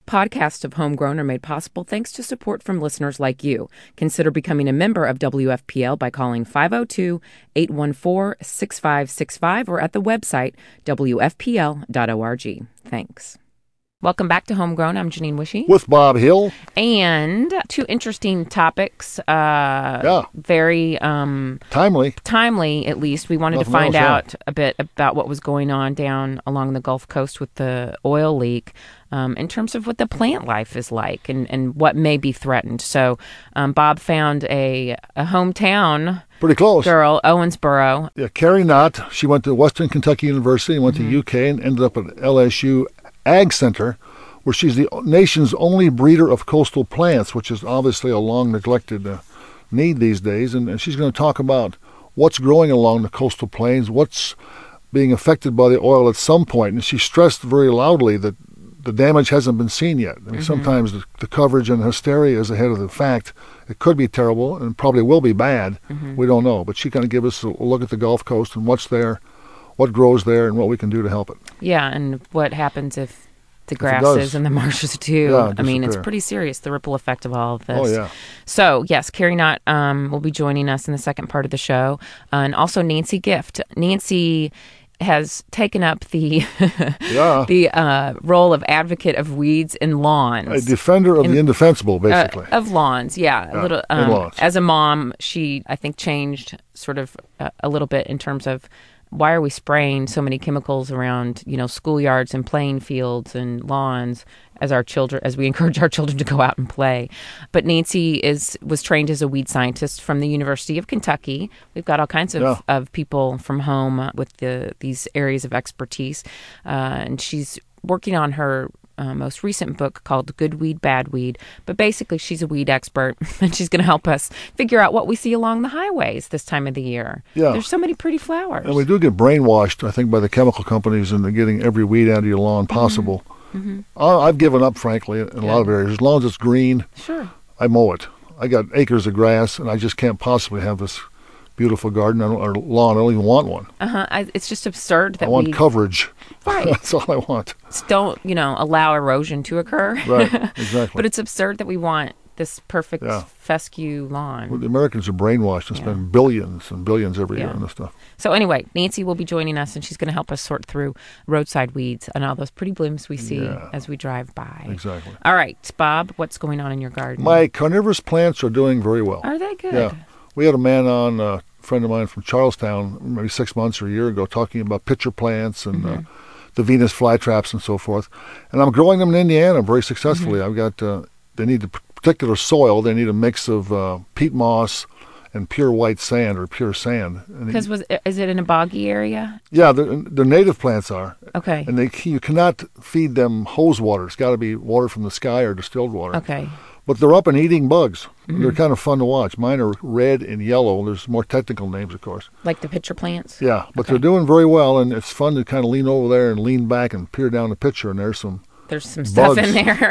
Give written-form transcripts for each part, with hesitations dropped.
Podcasts of Homegrown are made possible thanks to support from listeners like you. Consider becoming a member of WFPL by calling 502-814-6565 or at the website wfpl.org. Thanks. Welcome back to Homegrown. I'm Janine Wishy. With Bob Hill. And two interesting topics. Very timely, at least. We wanted to find out a bit about what was going on down along the Gulf Coast with the oil leak in terms of what the plant life is like and what may be threatened. So Bob found a hometown pretty close girl, Owensboro. Yeah, Carrie Knott. She went to Western Kentucky University and went to UK and ended up at LSU Ag Center, where she's the nation's only breeder of coastal plants, which is obviously a long-neglected need these days. And she's going to talk about what's growing along the coastal plains, what's being affected by the oil at some point. And she stressed very loudly that the damage hasn't been seen yet. I mean, sometimes the coverage and hysteria is ahead of the fact. It could be terrible and probably will be bad. We don't know. But she kind of give us a look at the Gulf Coast and what's there, what grows there, and what we can do to help it. Yeah, and what happens if the grasses and the marshes do. Yeah, I mean, it's pretty serious, the ripple effect of all of this. Oh, yeah. So, yes, Carrie Knott will be joining us in the second part of the show. And also Nancy Gift. Nancy has taken up the role of advocate of weeds in lawns. A defender of the indefensible, basically. Of lawns, yeah. A little, lawns. As a mom, she, I think, changed sort of a little bit in terms of why are we spraying so many chemicals around, schoolyards and playing fields and lawns as we encourage our children to go out and play. But Nancy was trained as a weed scientist from the University of Kentucky. We've got all kinds of people from home with these areas of expertise. And she's working on her most recent book called Good Weed, Bad Weed. But basically, she's a weed expert, and she's going to help us figure out what we see along the highways this time of the year. Yeah. There's so many pretty flowers. And we do get brainwashed, I think, by the chemical companies into getting every weed out of your lawn possible. I've given up, frankly, in a lot of areas. As long as it's green, I mow it. I got acres of grass, and I just can't possibly have this beautiful garden or lawn. I don't even want one. It's just absurd that I want coverage. Right. That's all I want. Just don't, allow erosion to occur. Right, exactly. But it's absurd that we want this perfect fescue lawn. Well, the Americans are brainwashed and spend billions and billions every year on this stuff. So anyway, Nancy will be joining us, and she's going to help us sort through roadside weeds and all those pretty blooms we see as we drive by. Exactly. All right, Bob, what's going on in your garden? My carnivorous plants are doing very well. Are they good? Yeah. We had a man on, a friend of mine from Charlestown, maybe 6 months or a year ago, talking about pitcher plants and the Venus flytraps and so forth. And I'm growing them in Indiana very successfully. I've got, they need a particular soil. They need a mix of peat moss and pure white sand or pure sand. Because is it in a boggy area? Yeah, the native plants are. Okay. And you cannot feed them hose water. It's got to be water from the sky or distilled water. Okay. But they're up and eating bugs. They're kind of fun to watch. Mine are red and yellow. There's more technical names, of course. Like the pitcher plants? Yeah, but they're doing very well, and it's fun to kind of lean over there and lean back and peer down the pitcher, and there's some stuff in there.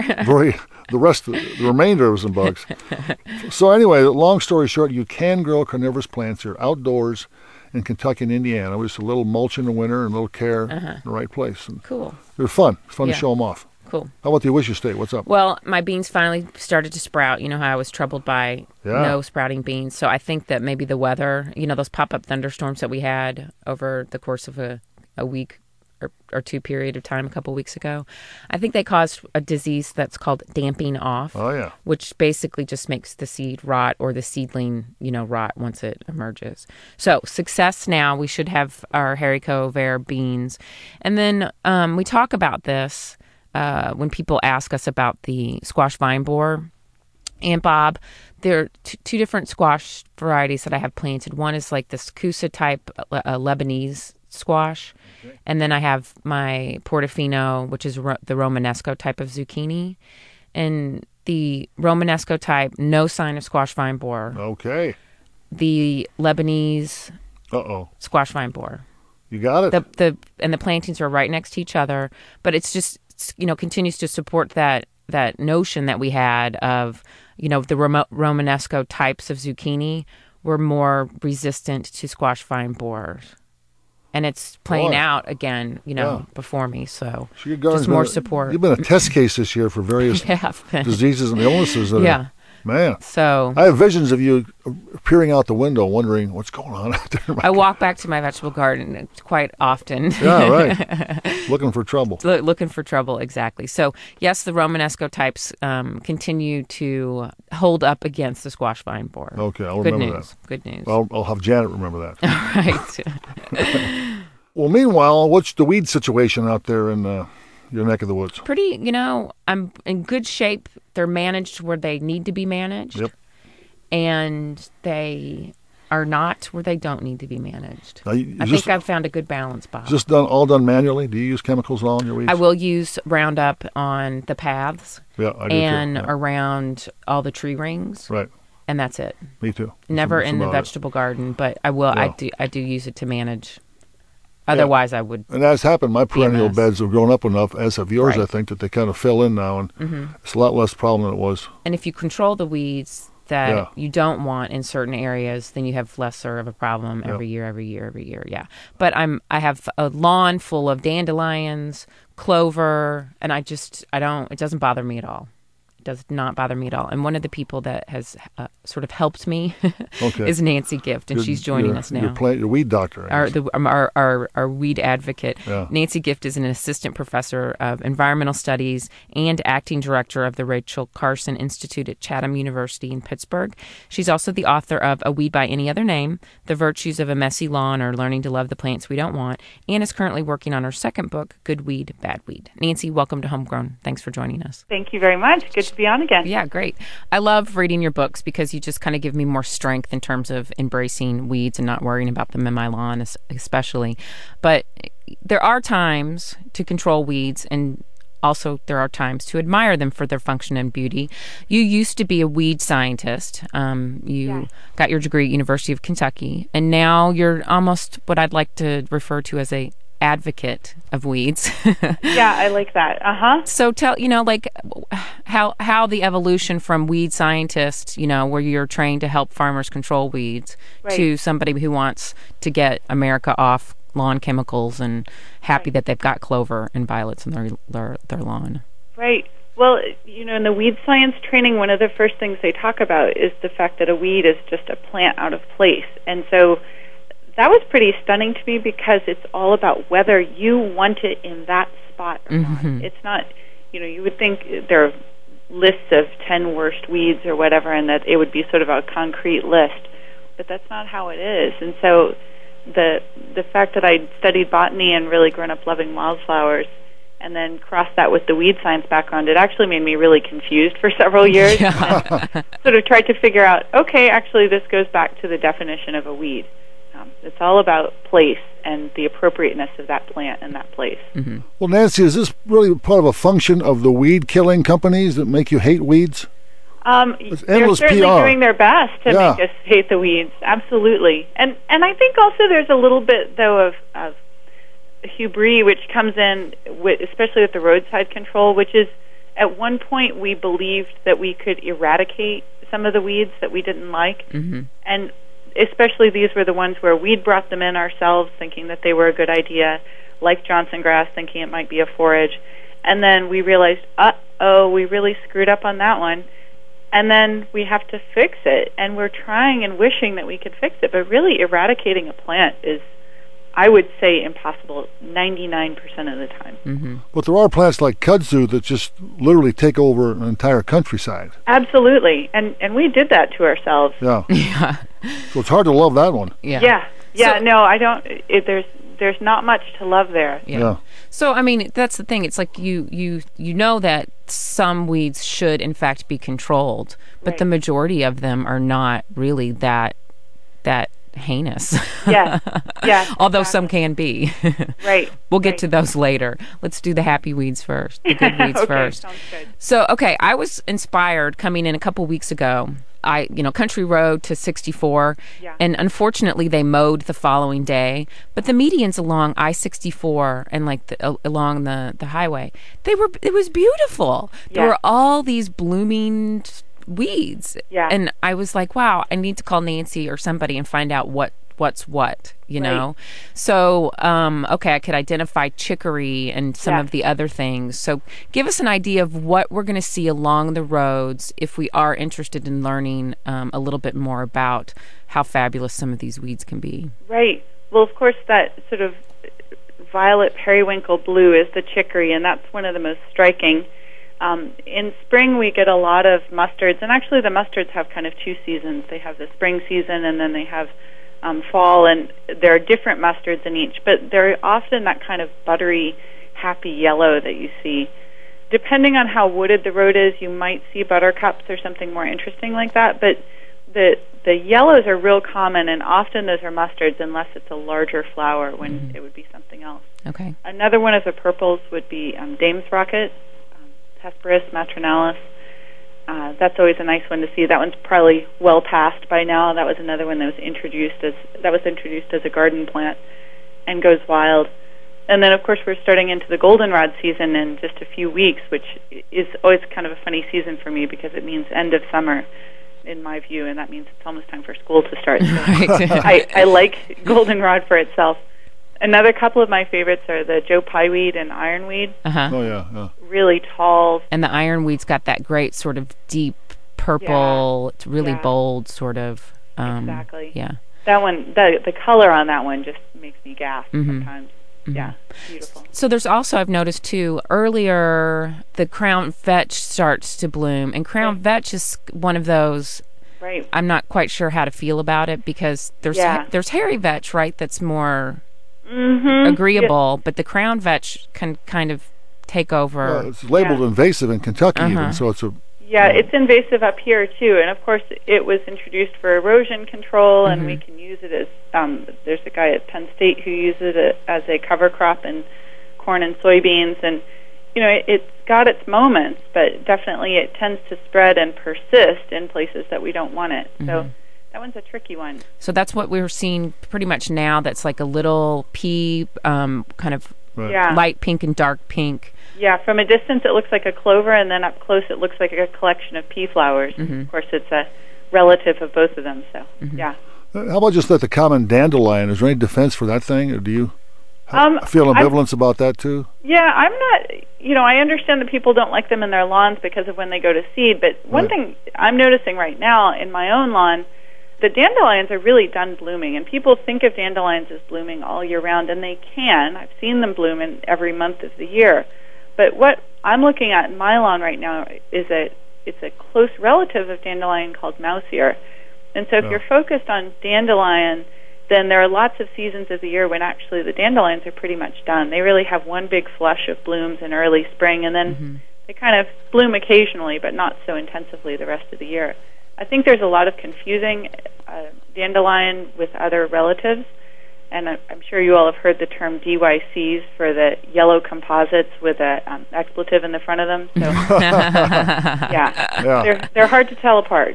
The remainder of some bugs. So anyway, long story short, you can grow carnivorous plants here outdoors in Kentucky and Indiana with just a little mulch in the winter and a little care in the right place. And cool. They're fun. It's fun to show them off. Cool. How about the Wishy State? What's up? Well, my beans finally started to sprout. You know how I was troubled by no sprouting beans. So I think that maybe the weather, those pop-up thunderstorms that we had over the course of a week or two period of time a couple weeks ago, I think they caused a disease that's called damping off. Oh, yeah. Which basically just makes the seed rot or the seedling, rot once it emerges. So success now. We should have our haricot vert beans. And then we talk about this when people ask us about the squash vine borer. And Bob, there are two different squash varieties that I have planted. One is like this Kusa type Lebanese squash. Okay. And then I have my Portofino, which is the Romanesco type of zucchini. And the Romanesco type, no sign of squash vine borer. Okay. The Lebanese squash vine borer. You got it. And the plantings are right next to each other, but it's just continues to support that notion that we had of the Romanesco types of zucchini were more resistant to squash vine borers. and it's playing Boy. out again, Yeah. before me. So So your garden's just more been support. You've been a test case this year for various have been. diseases and illnesses. That Yeah. Man. So I have visions of you peering out the window wondering what's going on out there. I walk back to my vegetable garden quite often. Yeah, right. Looking for trouble. Looking for trouble, exactly. So, yes, the Romanesco types continue to hold up against the squash vine borer. Okay, I'll Good remember news. that. Good news. I'll have Janet remember that. Right. Well, meanwhile, what's the weed situation out there in your neck of the woods? Pretty, I'm in good shape. They're managed where they need to be managed. Yep. And they are not where they don't need to be managed. Now, I think I've found a good balance, Bob. Is this all done manually? Do you use chemicals at all in your weeds? I will use Roundup on the paths Yeah, I do and too. Yeah. around all the tree rings. Right. And that's it. Me too. Never That's in the about it. vegetable garden, but I will. Yeah. I do use it to manage. Otherwise, I would. And that's happened. My perennial mess. beds have grown up enough, as have yours, Right. I think, that they kind of fill in now, and it's a lot less problem than it was. And if you control the weeds that Yeah. you don't want in certain areas, then you have lesser of a problem every year. Yeah. But I have a lawn full of dandelions, clover, and it doesn't bother me at all. Does not bother me at all. And one of the people that has sort of helped me Okay. is Nancy Gift, and she's joining us now. Your weed doctor. I guess. Our weed advocate. Yeah. Nancy Gift is an assistant professor of environmental studies and acting director of the Rachel Carson Institute at Chatham University in Pittsburgh. She's also the author of A Weed by Any Other Name, The Virtues of a Messy Lawn or Learning to Love the Plants We Don't Want, and is currently working on her second book, Good Weed, Bad Weed. Nancy, welcome to Homegrown. Thanks for joining us. Thank you very much. Good to be on again. Yeah, great. I love reading your books because you just kind of give me more strength in terms of embracing weeds and not worrying about them in my lawn, especially. But there are times to control weeds, and also there are times to admire them for their function and beauty. You used to be a weed scientist. You got your degree at University of Kentucky, and now you're almost what I'd like to refer to as a advocate of weeds. Yeah, I like that. So tell, how the evolution from weed scientist, where you're trained to help farmers control weeds, Right. to somebody who wants to get America off lawn chemicals and happy that they've got clover and violets in their lawn. Right. Well, in the weed science training, one of the first things they talk about is the fact that a weed is just a plant out of place. And so that was pretty stunning to me because it's all about whether you want it in that spot or not. It's not, you would think there are lists of 10 worst weeds or whatever, and that it would be sort of a concrete list, but that's not how it is. And so the fact that I studied botany and really grown up loving wildflowers, and then crossed that with the weed science background, it actually made me really confused for several years. Yeah. And sort of tried to figure out, okay, actually this goes back to the definition of a weed. It's all about place and the appropriateness of that plant in that place. Mm-hmm. Well, Nancy, is this really part of a function of the weed killing companies that make you hate weeds? It's They're endless certainly PR. doing their best to Yeah. make us hate the weeds. Absolutely. And I think also there's a little bit, though, of hubris which comes in, especially with the roadside control, which is at one point we believed that we could eradicate some of the weeds that we didn't like. Mm-hmm. And especially these were the ones where we'd brought them in ourselves thinking that they were a good idea, like Johnson grass, thinking it might be a forage. And then we realized, we really screwed up on that one. And then we have to fix it. And we're trying and wishing that we could fix it. But really eradicating a plant is, I would say, impossible 99% of the time. Mm-hmm. But there are plants like kudzu that just literally take over an entire countryside. Absolutely. And we did that to ourselves. Yeah. Yeah. So it's hard to love that one. Yeah. Yeah, So- no, I don't. There's not much to love there. Yeah. So, I mean, that's the thing. It's like you know that some weeds should, in fact, be controlled, but Right. the majority of them are not really that heinous. Yeah. Yeah. Although some can be. Right. We'll get Right. to those later. Let's do the happy weeds first, the good weeds Okay, first. sounds good. So, okay, I was inspired coming in a couple weeks ago. Country road to 64, Yeah. and unfortunately they mowed the following day. But the medians along I-64 and along the highway, it was beautiful. There Yeah. were all these blooming weeds, Yeah. and I was like, wow, I need to call Nancy or somebody and find out what what's what, you Right. know? So, okay, I could identify chicory and some Yeah. of the other things. So give us an idea of what we're going to see along the roads if we are interested in learning a little bit more about how fabulous some of these weeds can be. Right. Well, of course, that sort of violet periwinkle blue is the chicory, and that's one of the most striking. In spring, we get a lot of mustards, and actually the mustards have kind of two seasons. They have the spring season, and then they have fall, and there are different mustards in each, but they're often that kind of buttery, happy yellow that you see. Depending on how wooded the road is, you might see buttercups or something more interesting like that, but the yellows are real common, and often those are mustards unless it's a larger flower when it would be something else. Okay. Another one of the purples would be Dame's Rocket, Hesperus matronalis. That's always a nice one to see. That one's probably well past by now. That was another one that was introduced as a garden plant and goes wild. And then, of course, we're starting into the goldenrod season in just a few weeks, which is always kind of a funny season for me because it means end of summer, in my view, and that means it's almost time for school to start. So Right. I like goldenrod for itself. Another couple of my favorites are the Joe Pyeweed and ironweed. Uh-huh. Oh, yeah. Really tall. And the ironweed's got that great sort of deep purple, it's really Yeah. bold sort of. Exactly. Yeah. That one, the color on that one just makes me gasp sometimes. Mm-hmm. Yeah, beautiful. So there's also, I've noticed too, earlier the crown vetch starts to bloom. And crown vetch is one of those, Right. I'm not quite sure how to feel about it because there's there's hairy vetch, right, that's more agreeable, but the crown vetch can kind of take over. Well, it's labeled invasive in Kentucky Uh-huh. even, so it's a... Yeah, it's invasive up here too, and of course it was introduced for erosion control, and we can use it as. There's a guy at Penn State who uses it as a cover crop in corn and soybeans, and you know it's got its moments, but definitely it tends to spread and persist in places that we don't want it. So that one's a tricky one. So that's what we're seeing pretty much now. That's like a little pea, kind of Right. Yeah. light pink and dark pink. Yeah, from a distance it looks like a clover, and then up close it looks like a collection of pea flowers. Of course, it's a relative of both of them, so yeah. How about just the common dandelion? Is there any defense for that thing, or do you feel ambivalence about that too? Yeah, I'm not, I understand that people don't like them in their lawns because of when they go to seed, but one thing I'm noticing right now in my own lawn, the dandelions are really done blooming, and people think of dandelions as blooming all year round, and they can. I've seen them bloom in every month of the year. But what I'm looking at in my lawn right now is it's a close relative of dandelion called mouse ear. And so if you're focused on dandelion, then there are lots of seasons of the year when actually the dandelions are pretty much done. They really have one big flush of blooms in early spring, and then they kind of bloom occasionally, but not so intensively the rest of the year. I think there's a lot of confusing dandelion with other relatives, and I'm sure you all have heard the term DYCs for the yellow composites with a expletive in the front of them. So, yeah. They're hard to tell apart.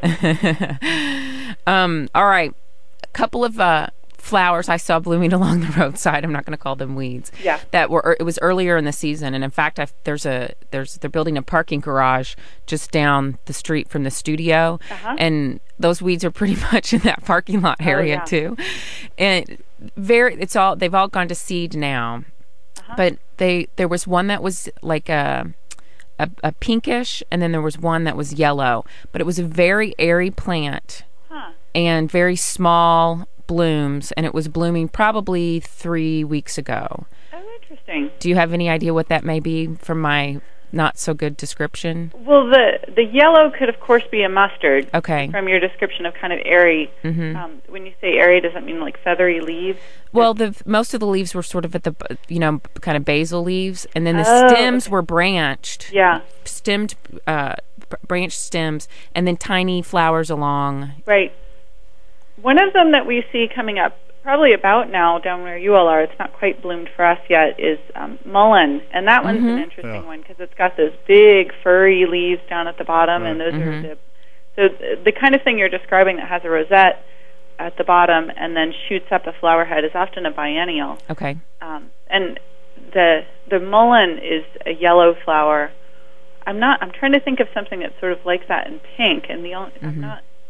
All right, a couple of flowers I saw blooming along the roadside. I'm not going to call them weeds. Yeah. It was earlier in the season, and in fact, they're building a parking garage just down the street from the studio, and those weeds are pretty much in that parking lot area too. And they've all gone to seed now, but there was one that was like a pinkish, and then there was one that was yellow, but it was a very airy plant and very small blooms, and it was blooming probably 3 weeks ago. Oh, interesting. Do you have any idea what that may be from my not so good description? Well, the yellow could of course be a mustard. Okay. From your description of kind of airy. When you say airy, does that mean like feathery leaves? Well, most of the leaves were sort of at the kind of basal leaves, and then the stems were branched. Yeah. Stemmed, branched stems, and then tiny flowers along. Right. One of them that we see coming up probably about now down where you all are, it's not quite bloomed for us yet, is mullein. And that one's an interesting one because it's got those big furry leaves down at the bottom, and those are the kind of thing you're describing that has a rosette at the bottom and then shoots up a flower head is often a biennial. Okay. And the mullein is a yellow flower. I'm trying to think of something that's sort of like that in pink, and I'm not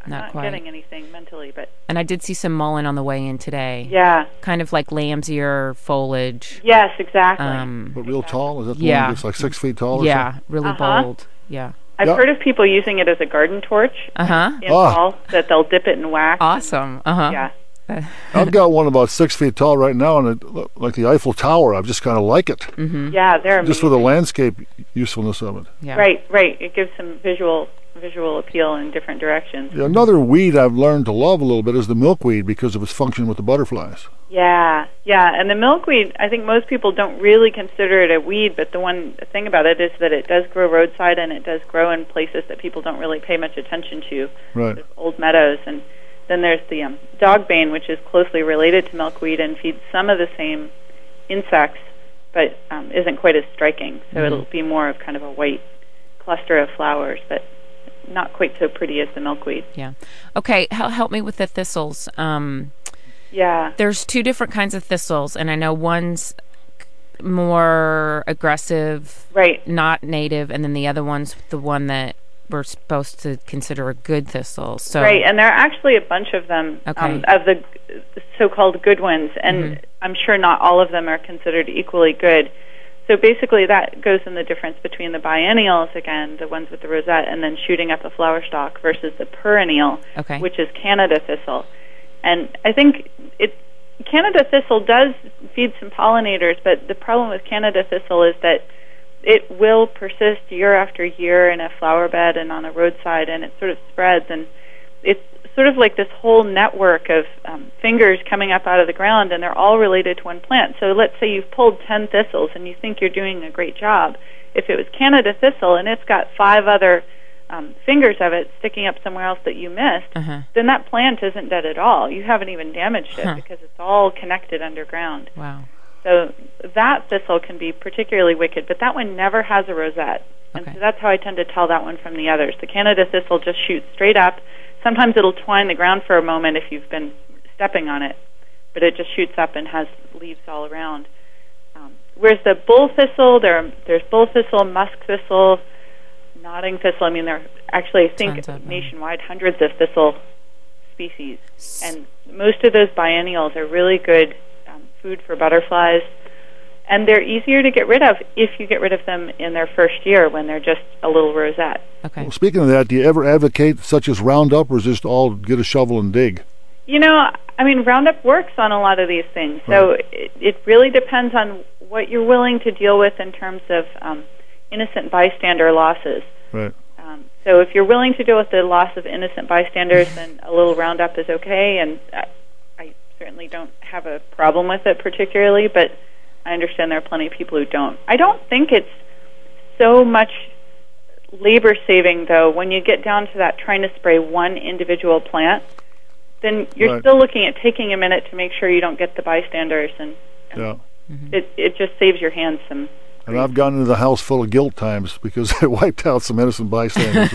I'm Not not quite. getting anything mentally, but And I did see some mullein on the way in today. yeah. Kind of like lamb's ear foliage. Yes, exactly. But real tall? Is that the Yeah. one that's like 6 feet tall or Yeah, really Uh-huh. bold. Yeah. I've Yeah. heard of people using it as a garden torch Uh-huh. in Ah. fall, that they'll dip it in wax. Awesome. Uh-huh. Yeah. something? I've got one about 6 feet tall right now, and it, like the Eiffel Tower. I just kind of like it, Yeah, they're amazing. just for the landscape usefulness of it. Yeah. Right. It gives some visual appeal in different directions. Yeah, another weed I've learned to love a little bit is the milkweed because of its function with the butterflies. Yeah. And the milkweed, I think most people don't really consider it a weed, but the one thing about it is that it does grow roadside and it does grow in places that people don't really pay much attention to, Right. old meadows. And then there's the dogbane, which is closely related to milkweed and feeds some of the same insects, but isn't quite as striking. So it'll be more of kind of a white cluster of flowers, but not quite so pretty as the milkweed. Yeah. Okay, help me with the thistles. Yeah. There's two different kinds of thistles, and I know one's more aggressive, Right. not native, and then the other one's the one that we're supposed to consider a good thistle. So Right, and there are actually a bunch of them, Okay. of the so-called good ones, and I'm sure not all of them are considered equally good. So basically that goes in the difference between the biennials, again, the ones with the rosette, and then shooting up a flower stalk, versus the perennial, Okay. which is Canada thistle. And I think Canada thistle does feed some pollinators, but the problem with Canada thistle is that it will persist year after year in a flower bed and on a roadside, and it sort of spreads, and it's sort of like this whole network of fingers coming up out of the ground, and they're all related to one plant. So let's say you've pulled 10 thistles and you think you're doing a great job. If it was Canada thistle and it's got 5 other fingers of it sticking up somewhere else that you missed, then that plant isn't dead at all. You haven't even damaged it because it's all connected underground. Wow. So that thistle can be particularly wicked, but that one never has a rosette. And Okay. so that's how I tend to tell that one from the others. The Canada thistle just shoots straight up. Sometimes it'll twine the ground for a moment if you've been stepping on it, but it just shoots up and has leaves all around. Whereas the bull thistle, there's bull thistle, musk thistle, nodding thistle. I mean, there are actually, I think, Tons of them. nationwide hundreds of thistle species. And most of those biennials are really good food for butterflies. And they're easier to get rid of if you get rid of them in their first year when they're just a little rosette. Okay. Well, speaking of that, do you ever advocate such as Roundup, or is just all get a shovel and dig? You know, I mean, Roundup works on a lot of these things. So it really depends on what you're willing to deal with in terms of innocent bystander losses. Right. So if you're willing to deal with the loss of innocent bystanders, then a little Roundup is okay. And I certainly don't have a problem with it particularly, but I understand there are plenty of people who don't. I don't think it's so much labor-saving, though, when you get down to that trying to spray one individual plant. Then you're Right. still looking at taking a minute to make sure you don't get the bystanders, and Yeah. it just saves your hands some. And I've gotten into the house full of guilt times because I wiped out some innocent bystanders.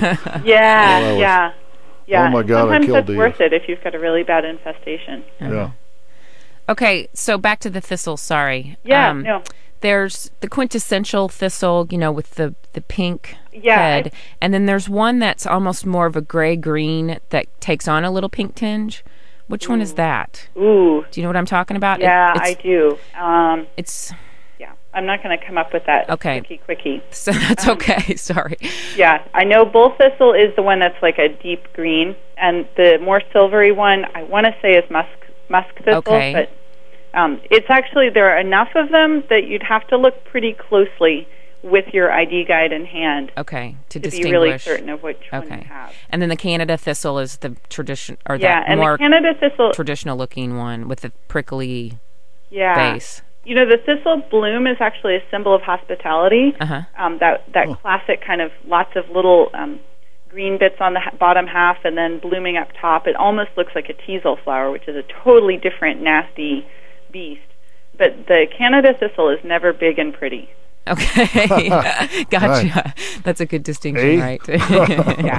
Yeah. Oh my God, I Sometimes killed that's these. worth it if you've got a really bad infestation. Yeah. Okay, so back to the thistle, sorry. Yeah, no. There's the quintessential thistle, with the pink Yeah, head. And then there's one that's almost more of a gray-green that takes on a little pink tinge. Which one is that? Ooh. Do you know what I'm talking about? Yeah, I do. It's Yeah, I'm not going to come up with that Okay. quickie. so that's okay. Sorry. Yeah, I know bull thistle is the one that's like a deep green, and the more silvery one, I want to say is musk thistle, Okay. but it's actually, there are enough of them that you'd have to look pretty closely with your ID guide in hand Okay, to be distinguish. really certain of which one Okay. you have. And then the Canada thistle is the tradition, or Yeah, that and more the Canada thistle, traditional-looking one with the prickly yeah. base. The thistle bloom is actually a symbol of hospitality. Uh-huh. That classic kind of lots of little green bits on the bottom half and then blooming up top. It almost looks like a teasel flower, which is a totally different, nasty beast. But the Canada thistle is never big and pretty. Okay. Gotcha. Right. That's a good distinction, right? Yeah.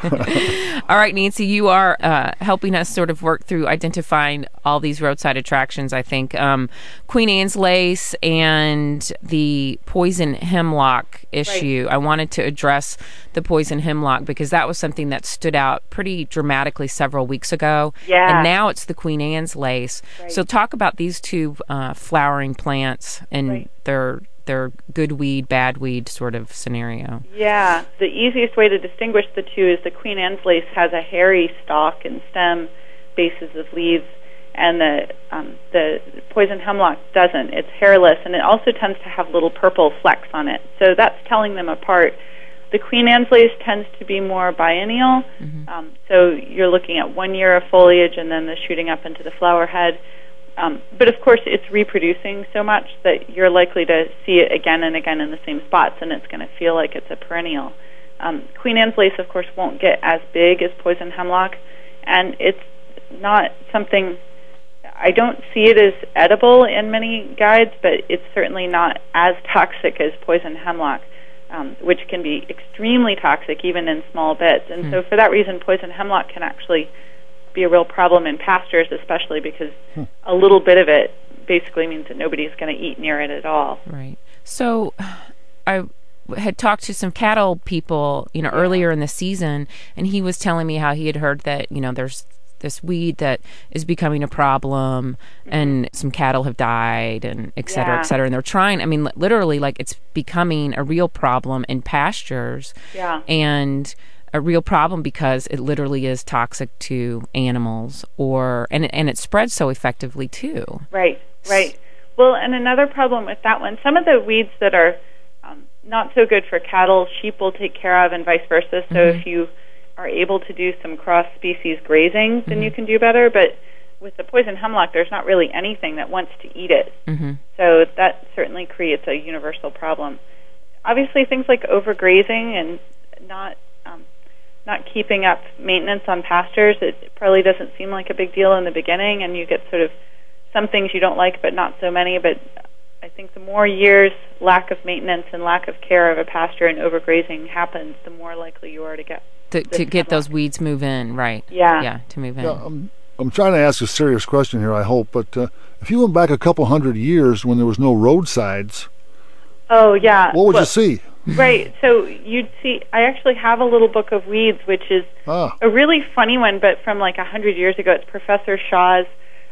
All right, Nancy, you are helping us sort of work through identifying all these roadside attractions, I think. Queen Anne's lace and the poison hemlock issue. Right. I wanted to address the poison hemlock because that was something that stood out pretty dramatically several weeks ago. Yeah. And now it's the Queen Anne's lace. Right. So talk about these two flowering plants and Right. their good weed, bad weed sort of scenario. Yeah, the easiest way to distinguish the two is the Queen Anne's lace has a hairy stalk and stem, bases of leaves, and the poison hemlock doesn't. It's hairless, and it also tends to have little purple flecks on it. So that's telling them apart. The Queen Anne's lace tends to be more biennial, so you're looking at 1 year of foliage and then the shooting up into the flower head. But of course, it's reproducing so much that you're likely to see it again and again in the same spots, and it's going to feel like it's a perennial. Queen Anne's lace, of course, won't get as big as poison hemlock, and it's not something. I don't see it as edible in many guides, but it's certainly not as toxic as poison hemlock, which can be extremely toxic even in small bits. And so for that reason, poison hemlock can actually be a real problem in pastures, especially because a little bit of it basically means that nobody's going to eat near it at all. Right. So I had talked to some cattle people, earlier in the season, and he was telling me how he had heard that, there's this weed that is becoming a problem and some cattle have died and et cetera, et cetera. And they're trying, literally, like, it's becoming a real problem in pastures. Yeah. And a real problem because it literally is toxic to animals, and it spreads so effectively too. Right. Well, and another problem with that one, some of the weeds that are not so good for cattle, sheep will take care of, and vice versa. So if you are able to do some cross-species grazing, then you can do better. But with the poison hemlock, there's not really anything that wants to eat it. So that certainly creates a universal problem. Obviously, things like overgrazing and not keeping up maintenance on pastures, it probably doesn't seem like a big deal in the beginning, and you get sort of some things you don't like, but not so many. But I think the more years lack of maintenance and lack of care of a pasture and overgrazing happens, the more likely you are to get those weeds move in, right? Yeah, to move in. Yeah, I'm trying to ask a serious question here, I hope, but if you went back a couple hundred years when there was no roadsides, oh yeah, what would you see? Right, so you'd see, I actually have a little book of weeds, which is a really funny one, but from like 100 years ago. It's Professor Shaw's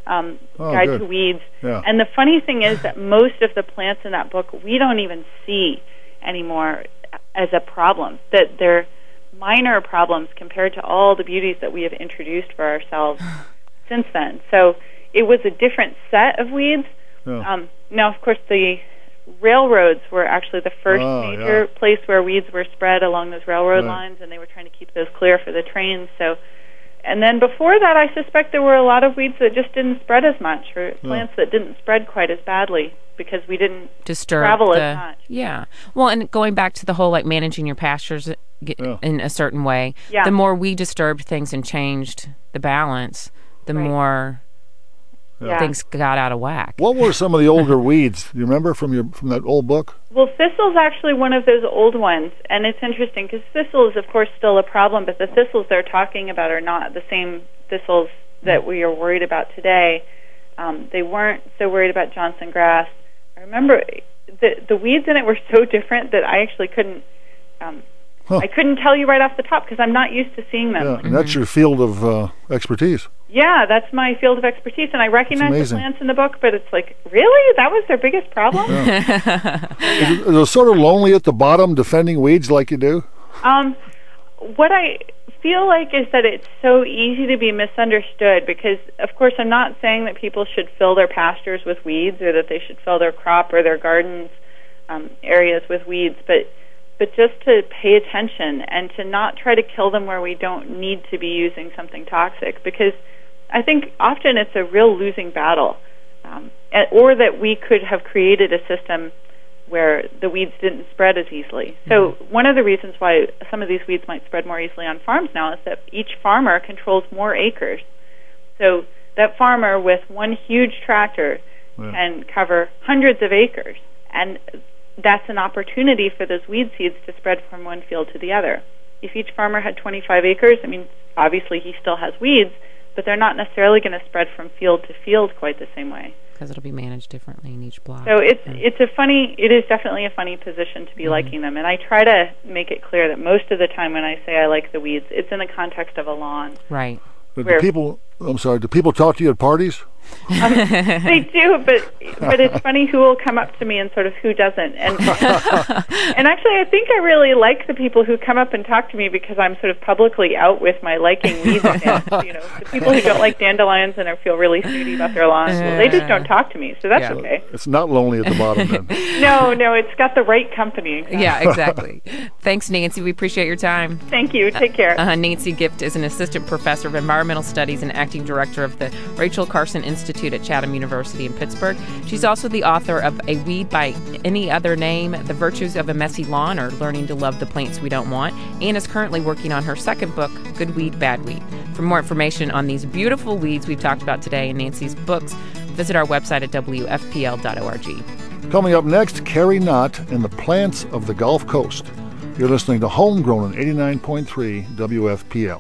Guide to Weeds. Yeah. And the funny thing is that most of the plants in that book we don't even see anymore as a problem, that they're minor problems compared to all the beauties that we have introduced for ourselves since then. So it was a different set of weeds. Yeah. Now, of course, the railroads were actually the first major place where weeds were spread along those railroad lines, and they were trying to keep those clear for the trains. So, and then before that, I suspect there were a lot of weeds that just didn't spread as much, or plants that didn't spread quite as badly because we didn't travel as much. Yeah. Well, and going back to the whole managing your pastures in a certain way, the more we disturbed things and changed the balance, the more things got out of whack. What were some of the older weeds? Do you remember from that old book? Well, thistle's actually one of those old ones, and it's interesting because thistle is, of course, still a problem, but the thistles they're talking about are not the same thistles that we are worried about today. They weren't so worried about Johnson grass. I remember the weeds in it were so different that I actually couldn't I couldn't tell you right off the top because I'm not used to seeing them. Yeah, and that's your field of expertise. Yeah, that's my field of expertise, and I recognize the plants in the book, but it's like, really? That was their biggest problem? Is it sort of lonely at the bottom defending weeds like you do? What I feel like is that it's so easy to be misunderstood because, of course, I'm not saying that people should fill their pastures with weeds or that they should fill their crop or their gardens areas with weeds, but just to pay attention and to not try to kill them where we don't need to be using something toxic, because I think often it's a real losing battle, or that we could have created a system where the weeds didn't spread as easily. So one of the reasons why some of these weeds might spread more easily on farms now is that each farmer controls more acres. So that farmer with one huge tractor can cover hundreds of acres. And that's an opportunity for those weed seeds to spread from one field to the other. If each farmer had 25 acres, I mean, obviously he still has weeds, but they're not necessarily going to spread from field to field quite the same way. Because it'll be managed differently in each block. So it is definitely a funny position to be liking them, and I try to make it clear that most of the time when I say I like the weeds, it's in the context of a lawn. Right. Do people talk to you at parties? They do, but it's funny who will come up to me and sort of who doesn't. And and actually, I think I really like the people who come up and talk to me because I'm sort of publicly out with my liking weeds stance. You know, the people who don't like dandelions and feel really snooty about their lawns, well, they just don't talk to me, so that's okay. It's not lonely at the bottom then. No, it's got the right company. Exactly. Yeah, exactly. Thanks, Nancy. We appreciate your time. Thank you. Take care. Nancy Gift is an assistant professor of environmental studies and acting director of the Rachel Carson Institute at Chatham University in Pittsburgh. She's also the author of A Weed by Any Other Name, The Virtues of a Messy Lawn, or Learning to Love the Plants We Don't Want, and is currently working on her second book, Good Weed, Bad Weed. For more information on these beautiful weeds we've talked about today and Nancy's books, visit our website at wfpl.org. Coming up next, Carrie Knott and the Plants of the Gulf Coast. You're listening to Homegrown on 89.3 WFPL.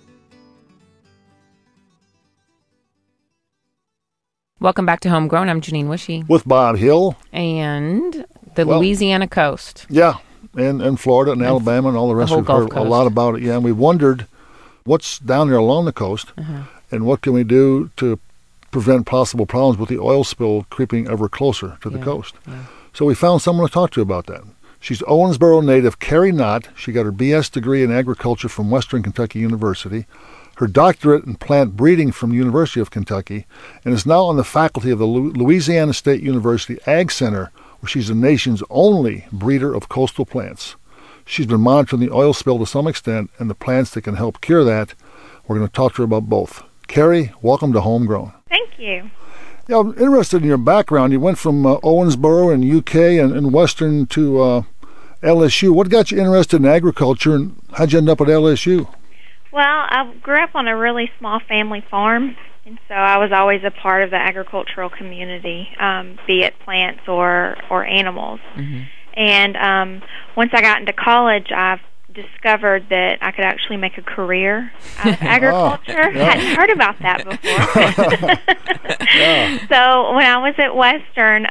Welcome back to Homegrown. I'm Janine Wishy. With Bob Hill. And the Louisiana coast. Yeah, and Florida and Alabama and all the rest. We've heard a lot about it. Yeah, and we've wondered what's down there along the coast and what can we do to prevent possible problems with the oil spill creeping ever closer to the coast. Yeah. So we found someone to talk to about that. She's Owensboro native Carrie Knott. She got her B.S. degree in agriculture from Western Kentucky University, her doctorate in plant breeding from the University of Kentucky, and is now on the faculty of the Louisiana State University Ag Center, where she's the nation's only breeder of coastal plants. She's been monitoring the oil spill to some extent and the plants that can help cure that. We're going to talk to her about both. Carrie, welcome to Homegrown. Thank you. Yeah, I'm interested in your background. You went from Owensboro in UK and Western to LSU. What got you interested in agriculture, and how'd you end up at LSU? Well, I grew up on a really small family farm, and so I was always a part of the agricultural community, be it plants or animals. Mm-hmm. And once I got into college, I've discovered that I could actually make a career out of agriculture. I hadn't heard about that before. So when I was at Western,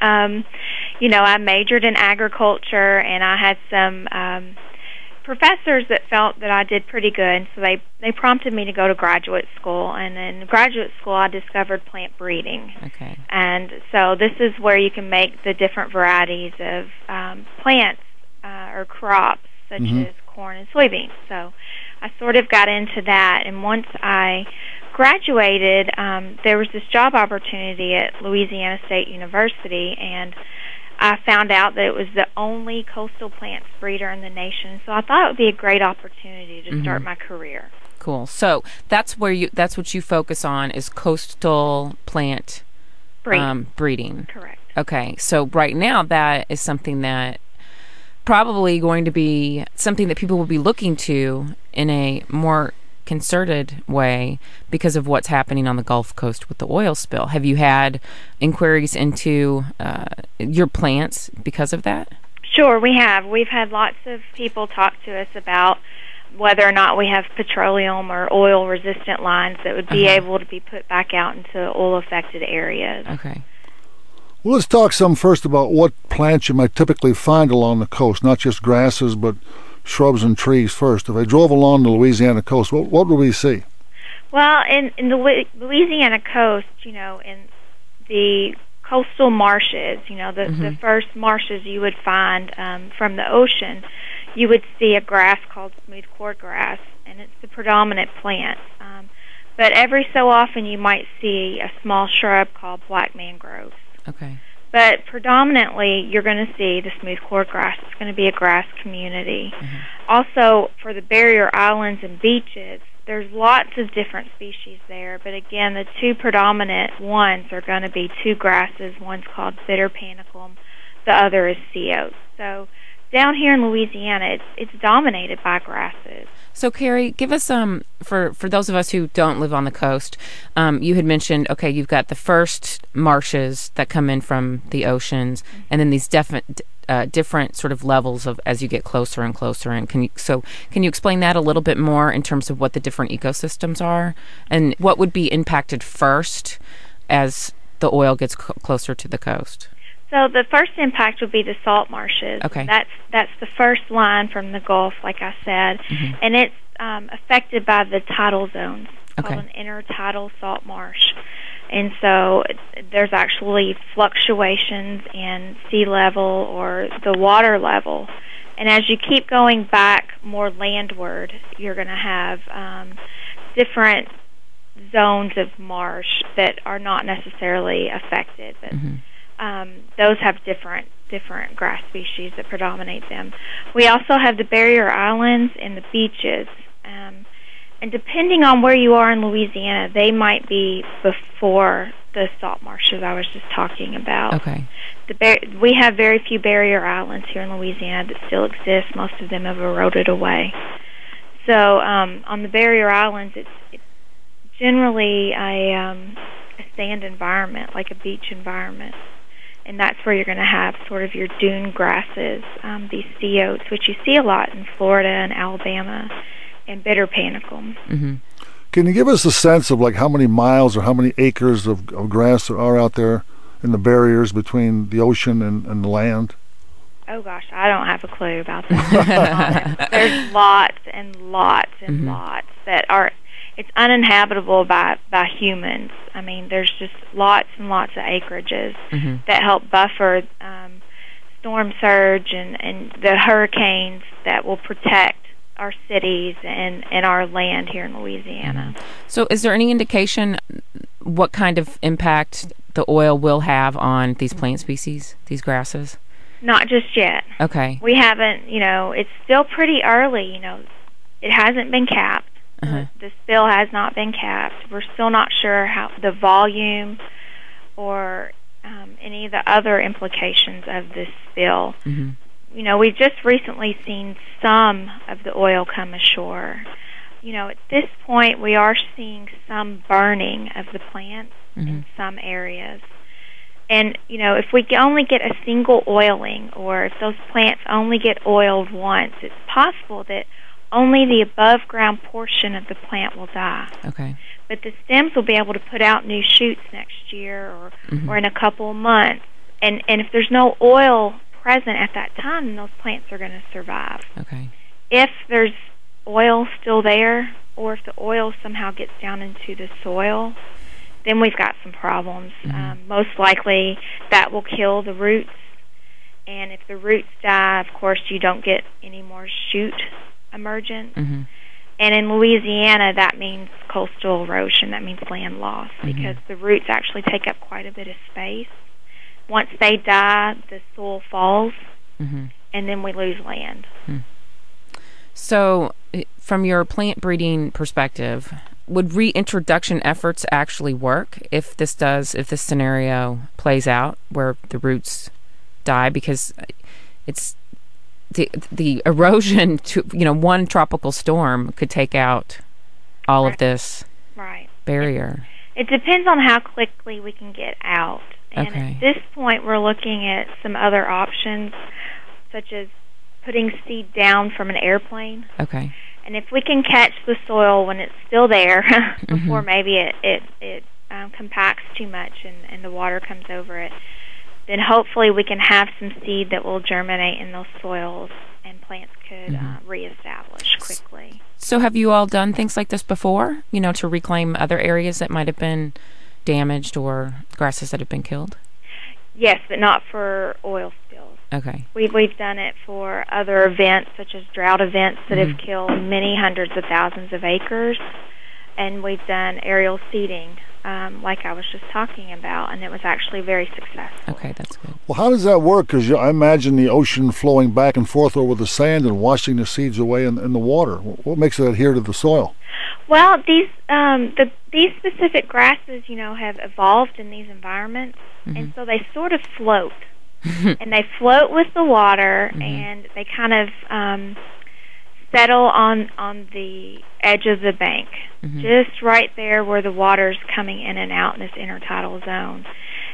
I majored in agriculture, and I had some professors that felt that I did pretty good, so they prompted me to go to graduate school. And in graduate school, I discovered plant breeding. Okay. And so this is where you can make the different varieties of plants or crops, such as corn and soybeans. So I sort of got into that, and once I graduated, there was this job opportunity at Louisiana State University, and I found out that it was the only coastal plants breeder in the nation. So I thought it would be a great opportunity to start my career. Cool. So that's what you focus on is coastal plant breeding. Correct. Okay. So right now that is something that probably going to be something that people will be looking to in a more concerted way because of what's happening on the Gulf Coast with the oil spill. Have you had inquiries into your plants because of that? Sure, we have. We've had lots of people talk to us about whether or not we have petroleum or oil-resistant lines that would be able to be put back out into oil-affected areas. Okay. Well, let's talk some first about what plants you might typically find along the coast, not just grasses, but shrubs and trees first. If I drove along the Louisiana coast, what would we see? Well, in the Louisiana coast, in the coastal marshes, the first marshes you would find from the ocean, you would see a grass called smooth cordgrass, and it's the predominant plant. But every so often you might see a small shrub called black mangrove. Okay. But predominantly, you're going to see the smooth cordgrass. It's going to be a grass community. Also, for the barrier islands and beaches, there's lots of different species there. But again, the two predominant ones are going to be two grasses. One's called bitter panicum. The other is sea oak. So down here in Louisiana, it's dominated by grasses. So, Carrie, give us for those of us who don't live on the coast, you had mentioned, you've got the first marshes that come in from the oceans, and then these different sort of levels of as you get closer and closer. And can you explain that a little bit more in terms of what the different ecosystems are and what would be impacted first as the oil gets closer to the coast? So the first impact would be the salt marshes. Okay. That's the first line from the Gulf, like I said, and it's affected by the tidal zones, called an intertidal salt marsh. And so there's actually fluctuations in sea level or the water level. And as you keep going back more landward, you're going to have different zones of marsh that are not necessarily affected. But those have different grass species that predominate them. We also have the barrier islands and the beaches. And depending on where you are in Louisiana, they might be before the salt marshes I was just talking about. Okay. We have very few barrier islands here in Louisiana that still exist. Most of them have eroded away. So on the barrier islands, it's generally a sand environment, like a beach environment. And that's where you're going to have sort of your dune grasses, these sea oats, which you see a lot in Florida and Alabama, and bitter panicum. Can you give us a sense of like how many miles or how many acres of grass there are out there in the barriers between the ocean and the land? Oh gosh, I don't have a clue about that. There's lots and lots and lots that are. It's uninhabitable by humans. I mean, there's just lots and lots of acreages that help buffer storm surge and the hurricanes that will protect our cities and our land here in Louisiana. So is there any indication what kind of impact the oil will have on these plant species, these grasses? Not just yet. Okay. We haven't, it's still pretty early, It hasn't been capped. The spill has not been capped. We're still not sure how the volume or any of the other implications of this spill. We've just recently seen some of the oil come ashore. At this point, we are seeing some burning of the plants in some areas. And, if we only get a single oiling, or if those plants only get oiled once, it's possible that only the above-ground portion of the plant will die. Okay. But the stems will be able to put out new shoots next year or in a couple of months. And if there's no oil present at that time, then those plants are going to survive. Okay. If there's oil still there, or if the oil somehow gets down into the soil, then we've got some problems. Most likely that will kill the roots. And if the roots die, of course, you don't get any more shoot emergence. And in Louisiana, that means coastal erosion. That means land loss, because the roots actually take up quite a bit of space. Once they die, the soil falls, and then we lose land. So, from your plant breeding perspective, would reintroduction efforts actually work if this scenario plays out where the roots die? Because it's the erosion to one tropical storm could take out all of this barrier. It depends on how quickly we can get out. And at this point, we're looking at some other options, such as putting seed down from an airplane. Okay. And if we can catch the soil when it's still there, before maybe it compacts too much and the water comes over it, then hopefully we can have some seed that will germinate in those soils and plants could reestablish quickly. So have you all done things like this before, to reclaim other areas that might have been damaged or grasses that have been killed? Yes, but not for oil spills. Okay. We've done it for other events, such as drought events that have killed many hundreds of thousands of acres. And we've done aerial seeding, like I was just talking about, and it was actually very successful. Okay, that's good. Well, how does that work? Because I imagine the ocean flowing back and forth over the sand and washing the seeds away in the water. What makes it adhere to the soil? Well, these specific grasses, have evolved in these environments, and so they sort of float. And they float with the water, and they kind of settle on the edge of the bank, just right there where the water's coming in and out in this intertidal zone.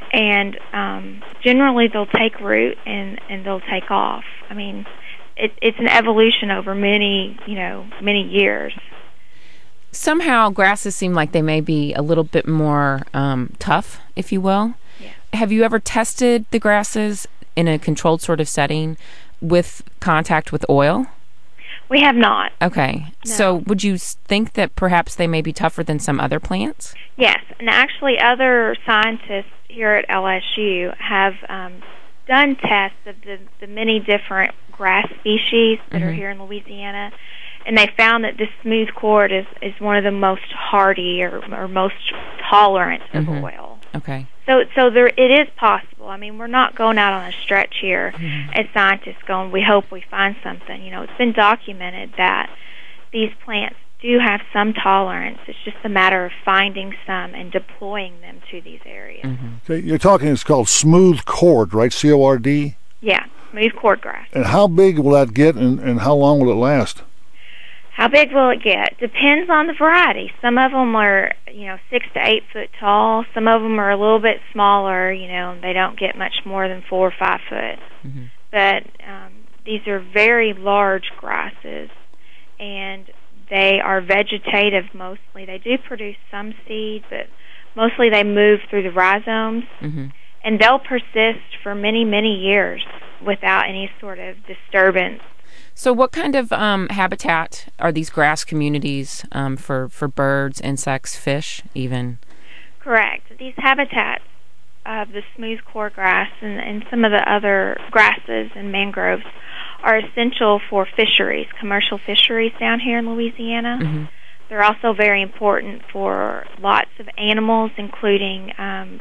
and generally they'll take root and they'll take off. I mean, it's an evolution over many years. Somehow grasses seem like they may be a little bit more tough, if you will. Yeah. Have you ever tested the grasses in a controlled sort of setting with contact with oil? We have not. Okay. No. So would you think that perhaps they may be tougher than some other plants? Yes, and actually other scientists here at LSU have done tests of the many different grass species that are here in Louisiana, and they found that this smooth cord is one of the most hardy or most tolerant of oil. Okay. So there it is possible. I mean, we're not going out on a stretch here as scientists going, we hope we find something. You know, it's been documented that these plants do have some tolerance. It's just a matter of finding some and deploying them to these areas. Okay, you're talking, it's called smooth cord, right? C-O-R-D? Yeah, smooth cordgrass. And how big will that get, and how long will it last? How big will it get? Depends on the variety. Some of them are, 6 to 8 foot tall. Some of them are a little bit smaller, they don't get much more than 4 or 5 foot. But these are very large grasses, and they are vegetative mostly. They do produce some seed, but mostly they move through the rhizomes, and they'll persist for many, many years without any sort of disturbance. So what kind of habitat are these grass communities for birds, insects, fish even? Correct. These habitats of the smooth cordgrass and some of the other grasses and mangroves are essential for fisheries, commercial fisheries down here in Louisiana. They're also very important for lots of animals, including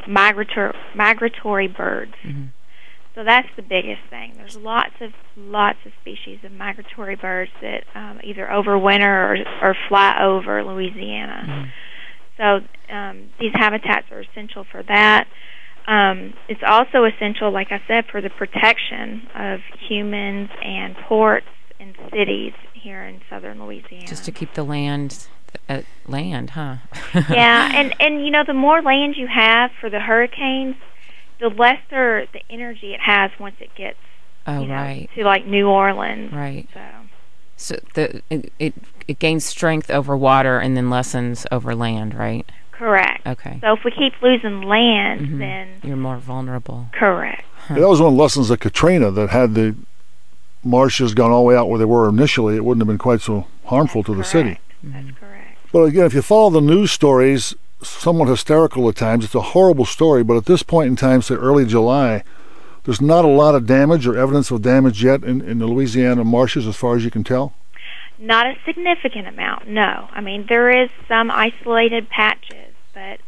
migratory birds. So that's the biggest thing. There's lots of species of migratory birds that either overwinter or fly over Louisiana. So these habitats are essential for that. It's also essential, like I said, for the protection of humans and ports and cities here in southern Louisiana. Just to keep the land, huh? Yeah, and the more land you have for the hurricanes, the lesser the energy it has once it gets to like New Orleans. Right. So it gains strength over water and then lessens over land, right? Correct. Okay. So if we keep losing land, then you're more vulnerable. Correct. Yeah, that was one of the lessons of Katrina, that had the marshes gone all the way out where they were initially, it wouldn't have been quite so harmful to the city. That's correct. But again, if you follow the news stories, somewhat hysterical at times. It's a horrible story, but at this point in time, say early July, there's not a lot of damage or evidence of damage yet in the Louisiana marshes as far as you can tell? Not a significant amount, no. I mean, there is some isolated patches, but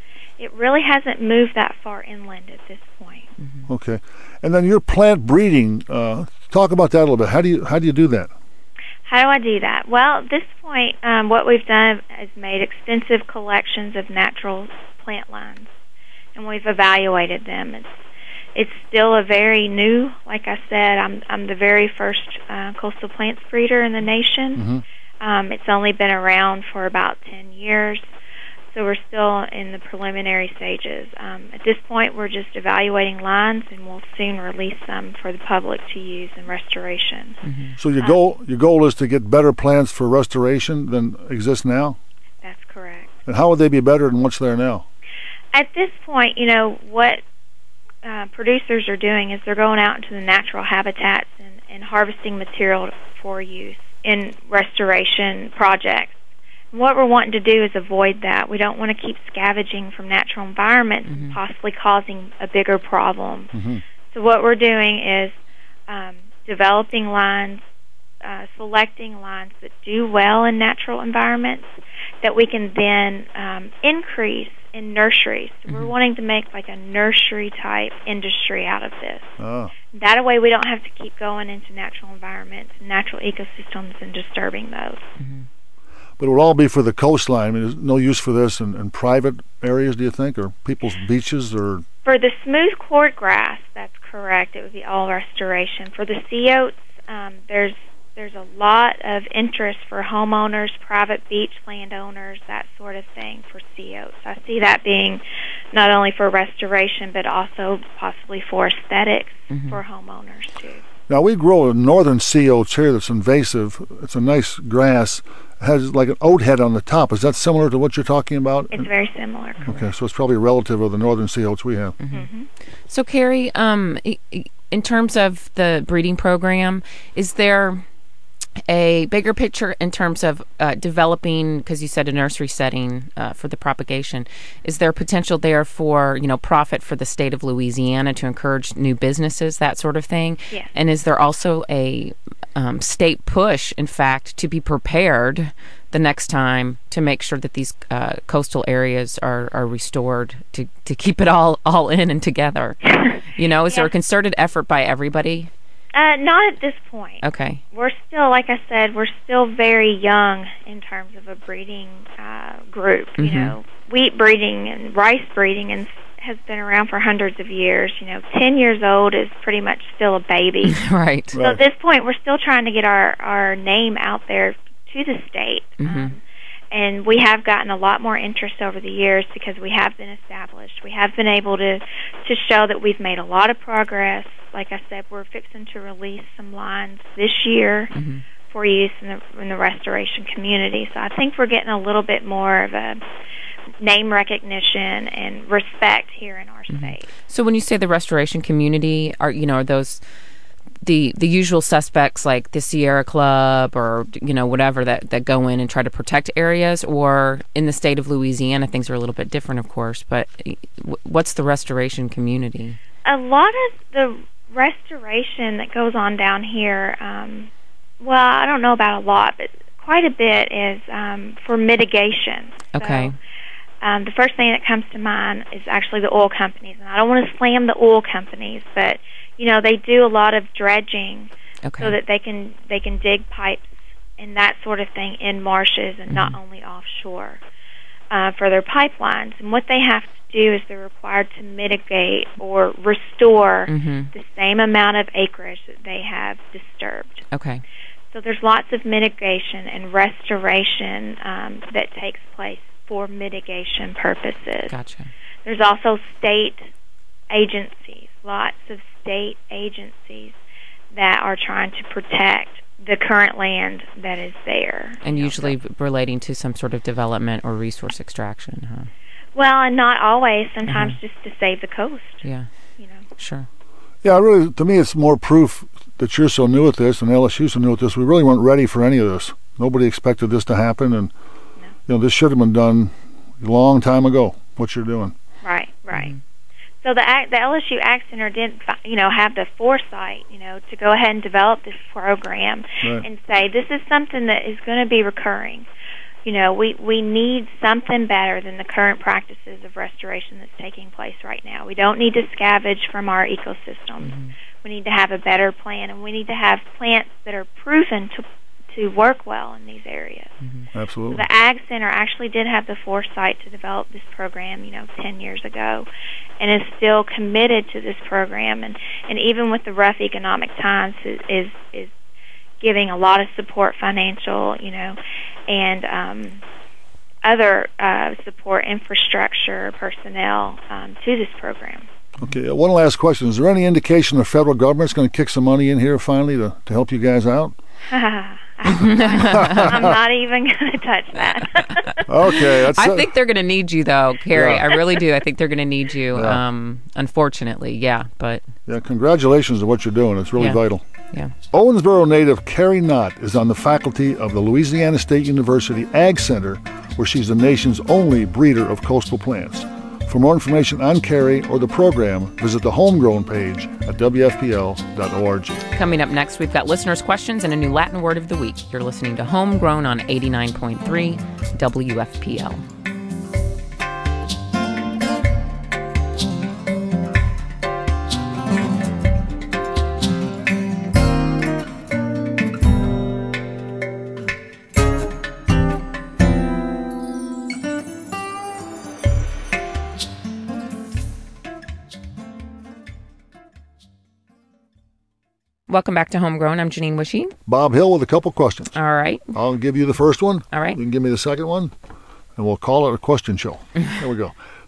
it really hasn't moved that far inland at this point. Okay. And then your plant breeding, talk about that a little bit. How do you do that? How do I do that? Well, at this point, what we've done is made extensive collections of natural plant lines, and we've evaluated them. It's still a very new, like I said, I'm the very first coastal plants breeder in the nation. It's only been around for about 10 years, so we're still in the preliminary stages. At this point, we're just evaluating lines, and we'll soon release them for the public to use in restoration. So your goal is to get better plants for restoration than exist now? That's correct. And how would they be better than what's there now? At this point, what producers are doing is they're going out into the natural habitats and harvesting material for use in restoration projects. And what we're wanting to do is avoid that. We don't want to keep scavenging from natural environments and possibly causing a bigger problem. So what we're doing is developing lines, selecting lines that do well in natural environments that we can then increase in nurseries. So we're wanting to make like a nursery type industry out of this. That way we don't have to keep going into natural environments and natural ecosystems and disturbing those. But it would all be for the coastline. I mean, there's no use for this in private areas, do you think, or people's beaches? Or for the smooth cordgrass, that's correct. It would be all restoration. For the sea oats, there's a lot of interest for homeowners, private beach landowners, that sort of thing for sea oats. I see that being not only for restoration, but also possibly for aesthetics for homeowners, too. Now, we grow a northern sea oats here that's invasive. It's a nice grass. It has like an oat head on the top. Is that similar to what you're talking about? It's very similar. Okay, so it's probably a relative of the northern sea oats we have. So, Carrie, in terms of the breeding program, is there a bigger picture in terms of developing, because you said a nursery setting for the propagation, is there potential there for, profit for the state of Louisiana to encourage new businesses, that sort of thing? Yes. And is there also a state push, in fact, to be prepared the next time to make sure that these coastal areas are restored, to keep it all in and together? Is there a concerted effort by everybody? Not at this point. Okay. We're still, like I said, we're still very young in terms of a breeding group. Wheat breeding and rice breeding has been around for hundreds of years. 10 years old is pretty much still a baby. Right. So at this point, we're still trying to get our name out there to the state. And we have gotten a lot more interest over the years because we have been established. We have been able to show that we've made a lot of progress. Like I said, we're fixing to release some lines this year for use in the restoration community. So I think we're getting a little bit more of a name recognition and respect here in our state. So when you say the restoration community, are those the usual suspects like the Sierra Club or whatever that go in and try to protect areas? Or in the state of Louisiana, things are a little bit different, of course, but what's the restoration community? A lot of the restoration that goes on down here, well, I don't know about a lot, but quite a bit is for mitigation. Okay. So, the first thing that comes to mind is actually the oil companies, and I don't want to slam the oil companies, but they do a lot of dredging so that they can dig pipes and that sort of thing in marshes and not only offshore for their pipelines. And what they have to do is they're required to mitigate or restore the same amount of acreage that they have disturbed. Okay. So there's lots of mitigation and restoration that takes place for mitigation purposes. Gotcha. There's also state agencies, lots of state agencies that are trying to protect the current land that is there. And usually relating to some sort of development or resource extraction, huh? Well, and not always. Sometimes just to save the coast. Yeah. Sure. Yeah, really, to me, it's more proof that you're so new at this and LSU's so new at this. We really weren't ready for any of this. Nobody expected this to happen, and this should have been done a long time ago, what you're doing. Right. So the LSU Ag Center did, have the foresight, to go ahead and develop this program and say this is something that is going to be recurring. We need something better than the current practices of restoration that's taking place right now. We don't need to scavenge from our ecosystems. We need to have a better plan, and we need to have plants that are proven to work well in these areas. Absolutely. So the Ag Center actually did have the foresight to develop this program, 10 years ago, and is still committed to this program. And even with the rough economic times, is giving a lot of support, financial, and other support, infrastructure, personnel to this program. Okay, one last question. Is there any indication the federal government's going to kick some money in here finally to help you guys out? I'm not even going to touch that. Okay. I think they're going to need you, though, Carrie. I really do. I think they're going to need you, unfortunately. Yeah, but... Yeah, congratulations on what you're doing. It's really vital. Yeah. Owensboro native Carrie Knott is on the faculty of the Louisiana State University Ag Center, where she's the nation's only breeder of coastal plants. For more information on Carrie or the program, visit the Homegrown page at WFPL.org. Coming up next, we've got listeners' questions and a new Latin word of the week. You're listening to Homegrown on 89.3 WFPL. Welcome back to Homegrown. I'm Janine Wishy. Bob Hill with a couple questions. All right. I'll give you the first one. All right. You can give me the second one, and we'll call it a question show. There we go.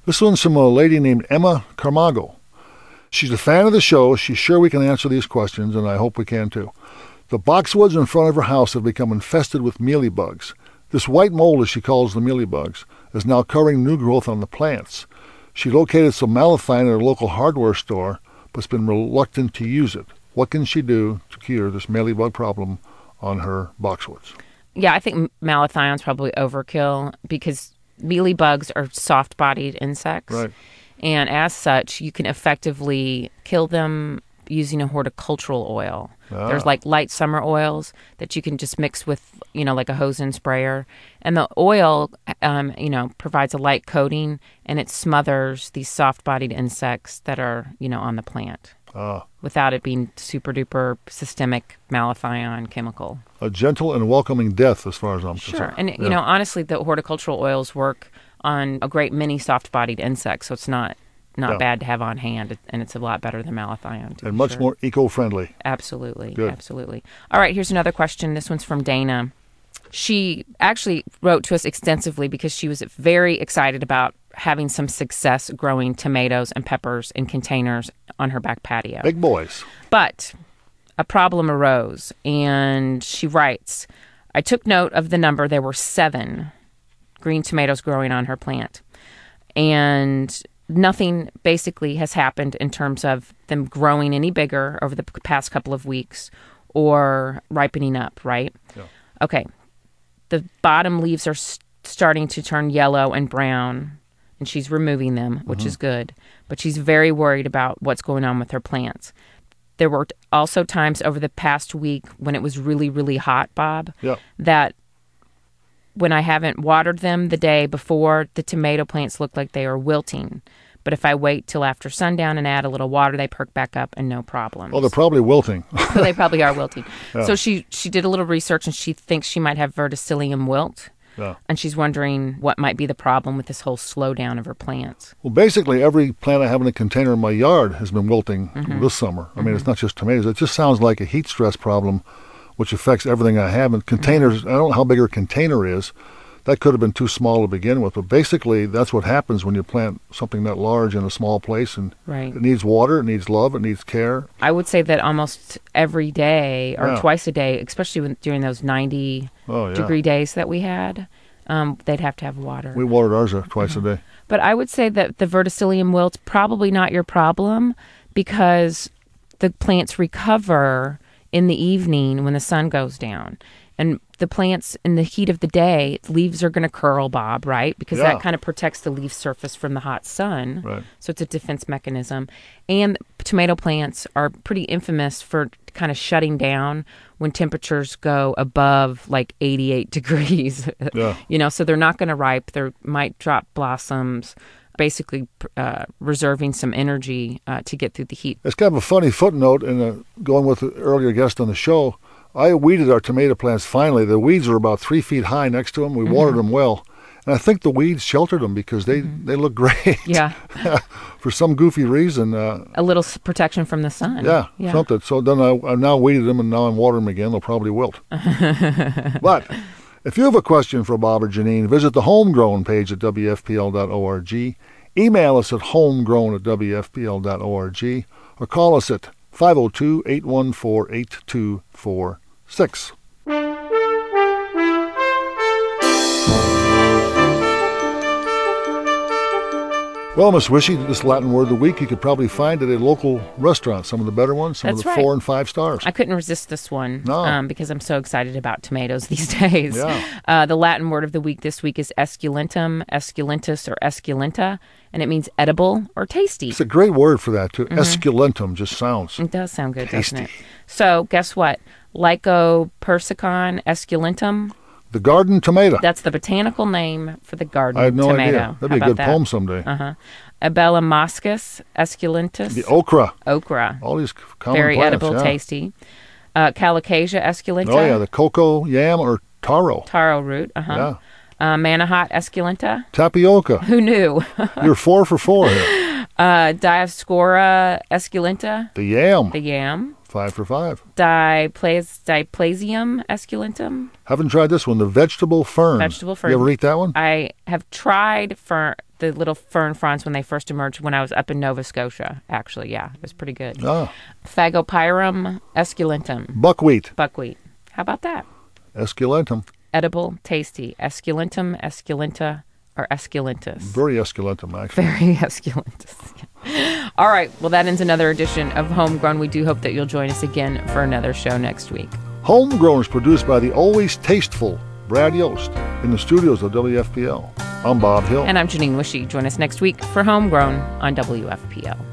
This one's from a lady named Emma Carmago. She's a fan of the show. She's sure we can answer these questions, and I hope we can too. The boxwoods in front of her house have become infested with mealybugs. This white mold, as she calls the mealybugs, is now covering new growth on the plants. She located some malathion at her local hardware store, but has been reluctant to use it. What can she do to cure this mealybug problem on her boxwoods? Yeah, I think malathion's probably overkill because mealybugs are soft-bodied insects. Right. And as such, you can effectively kill them using a horticultural oil. There's like light summer oils that you can just mix with, like a hose and sprayer. And the oil, provides a light coating and it smothers these soft-bodied insects that are, on the plant without it being super-duper systemic malathion chemical. A gentle and welcoming death as far as I'm Sure. concerned. And, honestly, the horticultural oils work on a great many soft-bodied insects, so it's not bad to have on hand, and it's a lot better than malathion. And much more eco-friendly. Absolutely. Good. Absolutely. All right, here's another question. This one's from Dana. She actually wrote to us extensively because she was very excited about having some success growing tomatoes and peppers in containers on her back patio. Big boys. But a problem arose, and she writes, I took note of the number. There were 7 green tomatoes growing on her plant. And nothing basically has happened in terms of them growing any bigger over the past couple of weeks or ripening up, right? Yeah. Okay. The bottom leaves are starting to turn yellow and brown, and she's removing them, which is good. But she's very worried about what's going on with her plants. There were also times over the past week when it was really, really hot, Bob, that when I haven't watered them the day before, the tomato plants look like they are wilting. But if I wait till after sundown and add a little water, they perk back up and no problem. Well, they're probably wilting. So they probably are wilting. Yeah. So she did a little research, and she thinks she might have verticillium wilt. Yeah. And she's wondering what might be the problem with this whole slowdown of her plants. Well, basically, every plant I have in a container in my yard has been wilting this summer. I mean, it's not just tomatoes. It just sounds like a heat stress problem, which affects everything I have. And containers, I don't know how big her container is. That could have been too small to begin with. But basically, that's what happens when you plant something that large in a small place. And Right. it needs water, it needs love, it needs care. I would say that almost every day or twice a day, especially during those 90-degree days that we had, they'd have to have water. We watered ours twice a day. But I would say that the verticillium wilt's probably not your problem because the plants recover in the evening when the sun goes down. And the plants in the heat of the day, leaves are going to curl, Bob, right? Because that kind of protects the leaf surface from the hot sun. Right. So it's a defense mechanism. And tomato plants are pretty infamous for kind of shutting down when temperatures go above like 88 degrees. Yeah. So they're not going to ripe. They might drop blossoms, basically reserving some energy to get through the heat. It's kind of a funny footnote, and going with the earlier guest on the show, I weeded our tomato plants finally. The weeds are about 3 feet high next to them. We watered them well. And I think the weeds sheltered them because they look great. Yeah. For some goofy reason. A little protection from the sun. Yeah, something. So then I now weeded them, and now I'm watering them again. They'll probably wilt. But if you have a question for Bob or Janine, visit the Homegrown page at WFPL.org. Email us at homegrown@WFPL.org, or call us at 502-814-8246. Well, Miss Wishy, this Latin word of the week you could probably find at a local restaurant, some of the better ones, some of the 4 and 5 stars. I couldn't resist this one because I'm so excited about tomatoes these days. Yeah. The Latin word of the week this week is esculentum, esculentus, or esculenta, and it means edible or tasty. It's a great word for that, too. Esculentum just sounds It does sound good, tasty. doesn't it? So, guess what? Lycopersicon esculentum. The garden tomato. That's the botanical name for the garden I had no tomato. idea. That'd be a good poem someday. Abelamascus esculentus. The okra. Okra. All these common Very plants, edible, tasty. Calocasia esculenta. Oh, yeah, the cocoa, yam, or taro. Taro root. Yeah. Manihot esculenta. Tapioca. Who knew? You're 4 for 4 here. Dioscora esculenta. The yam. The yam. 5 for 5. Diplasium esculentum. Haven't tried this one. The vegetable fern. Vegetable fern. You ever eat that one? I have tried the little fern fronds when they first emerged when I was up in Nova Scotia, actually. Yeah, it was pretty good. Phagopyrum esculentum. Buckwheat. Buckwheat. How about that? Esculentum. Edible, tasty. Esculentum, esculenta, or esculentus. Very esculentum, actually. Very esculentus. All right. Well, that ends another edition of Homegrown. We do hope that you'll join us again for another show next week. Homegrown is produced by the always tasteful Brad Yost in the studios of WFPL. I'm Bob Hill. And I'm Janine Wishy. Join us next week for Homegrown on WFPL.